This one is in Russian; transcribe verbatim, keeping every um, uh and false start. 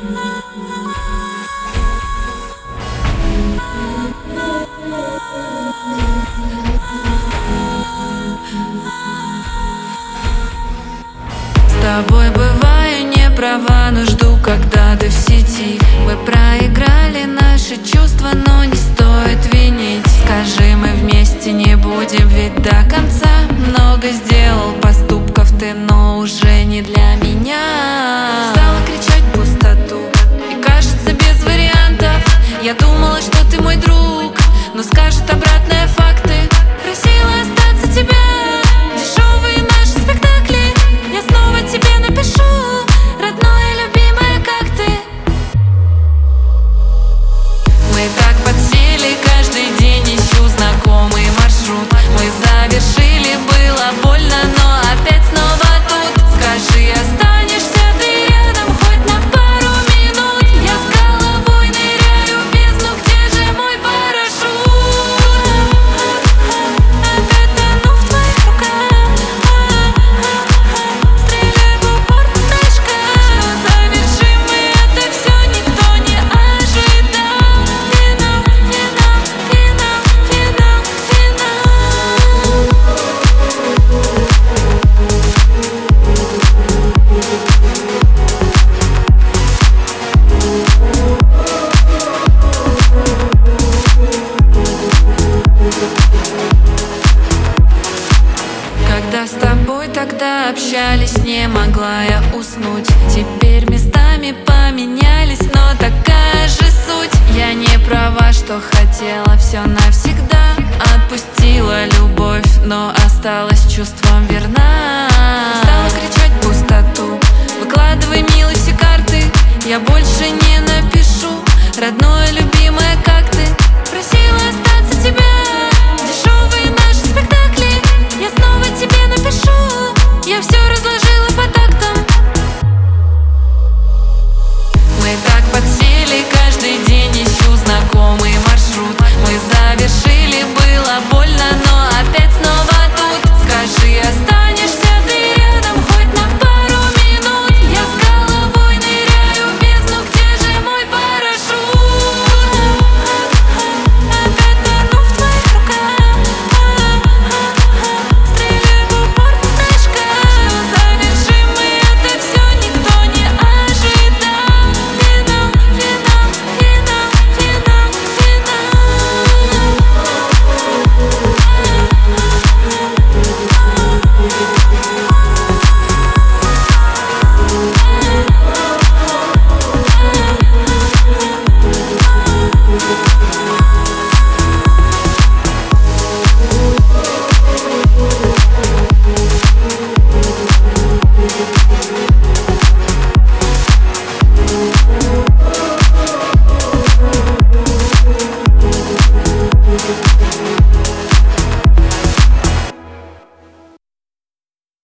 С тобой бываю не права, но жду, когда ты в сети. Мы проиграли наши чувства, но не стоит винить. Скажи, мы вместе не будем, ведь до конца. Много сделал поступков ты, но уже не для меня. Стала кричать в пустоту, и кажется без вариантов. Я думала, что ты мой друг, но скажет обратное факты. Просила остаться тебя. Дешевые наши спектакли. Я снова тебе напишу, родное, любимое, как ты. Мы так подсели, каждый день ищу знакомый маршрут. Мы завершили, было больно, но опять снова тут. Скажи, останешься ты рядом хоть на пару минут? Я с головой ныряю в бездну, где же мой парашют? Опять тону в твоих руках. Стреляй в упор, знаешь как. Завершим мы это все, никто не ожидал. Финал, финал, финал, финал, финал. Когда с тобой тогда общались, не могла я уснуть. Теперь местами поменялись, но такая же суть. Я не права, что хотела все навсегда. Отпустила любовь, но осталась чувством верна.